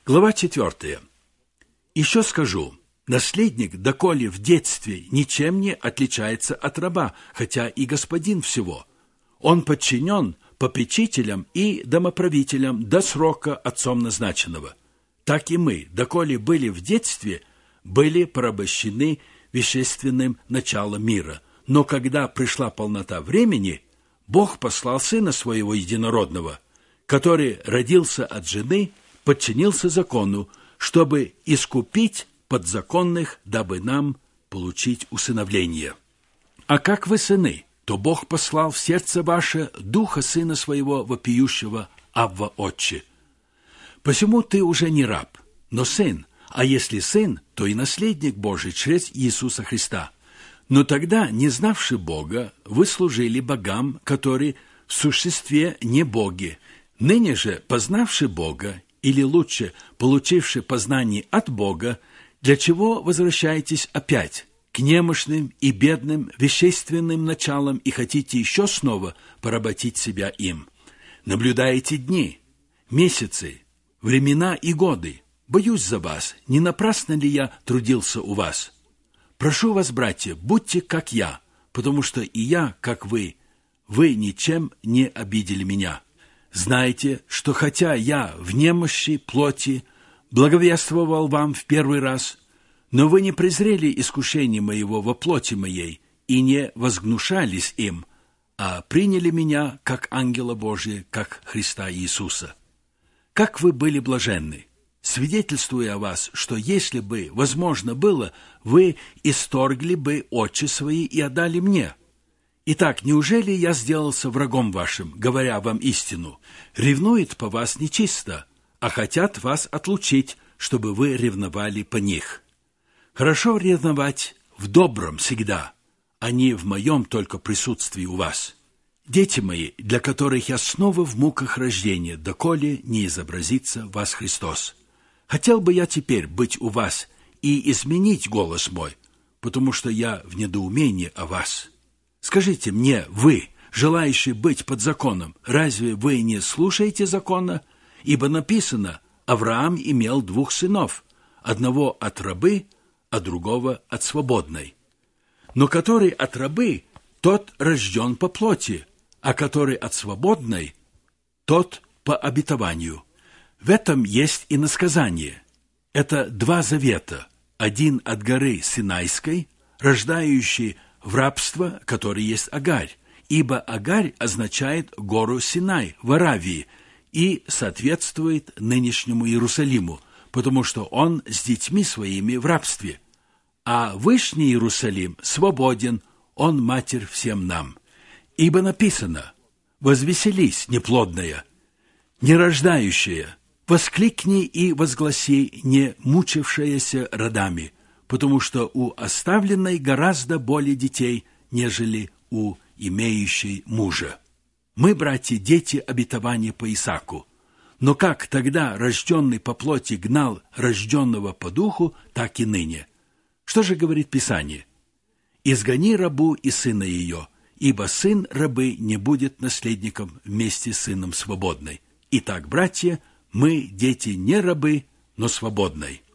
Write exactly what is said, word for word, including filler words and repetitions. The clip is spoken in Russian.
Глава четвертая. «Еще скажу, наследник, доколе в детстве, ничем не отличается от раба, хотя и господин всего. Он подчинен попечителям и домоправителям до срока отцом назначенного. Так и мы, доколе были в детстве, были порабощены вещественным началом мира. Но когда пришла полнота времени, Бог послал Сына Своего Единородного, который родился от жены, подчинился закону, чтобы искупить подзаконных, дабы нам получить усыновление. А как вы сыны, то Бог послал в сердце ваше Духа Сына Своего вопиющего Авва Отче. Посему ты уже не раб, но сын, а если сын, то и наследник Божий через Иисуса Христа. Но тогда, не знавши Бога, вы служили богам, которые в существе не боги. Ныне же, познавши Бога, или лучше, получивши познание от Бога, для чего возвращаетесь опять к немощным и бедным вещественным началам и хотите еще снова поработить себя им? Наблюдаете дни, месяцы, времена и годы. Боюсь за вас, не напрасно ли я трудился у вас? Прошу вас, братья, будьте как я, потому что и я, как вы, вы ничем не обидели меня. Знайте, что хотя я в немощи плоти благовествовал вам в первый раз, но вы не презрели искушение моего во плоти моей и не возгнушались им, а приняли меня как ангела Божия, как Христа Иисуса. Как вы были блаженны, свидетельствуя о вас, что если бы возможно было, вы исторгли бы очи свои и отдали мне. Итак, неужели я сделался врагом вашим, говоря вам истину? Ревнует по вас нечисто, а хотят вас отлучить, чтобы вы ревновали по них. Хорошо ревновать в добром всегда, а не в моем только присутствии у вас. Дети мои, для которых я снова в муках рождения, доколе не изобразится в вас Христос. Хотел бы я теперь быть у вас и изменить голос мой, потому что я в недоумении о вас. Скажите мне, вы, желающие быть под законом, разве вы не слушаете закона? Ибо написано, Авраам имел двух сынов, одного от рабы, а другого от свободной. Но который от рабы, тот рожден по плоти, а который от свободной, тот по обетованию. В этом есть и насказание. Это два завета, один от горы Синайской, рождающий в рабство, который есть Агарь, ибо Агарь означает гору Синай в Аравии и соответствует нынешнему Иерусалиму, потому что он с детьми своими в рабстве. А Вышний Иерусалим свободен, он матерь всем нам. Ибо написано: «Возвеселись, неплодная, нерождающая, воскликни и возгласи, не мучившаяся родами, потому что у оставленной гораздо более детей, нежели у имеющей мужа». Мы, братья, дети обетования по Исааку. Но как тогда рожденный по плоти гнал рожденного по духу, так и ныне. Что же говорит Писание? «Изгони рабу и сына ее, ибо сын рабы не будет наследником вместе с сыном свободной. Итак, братья, мы дети не рабы, но свободной».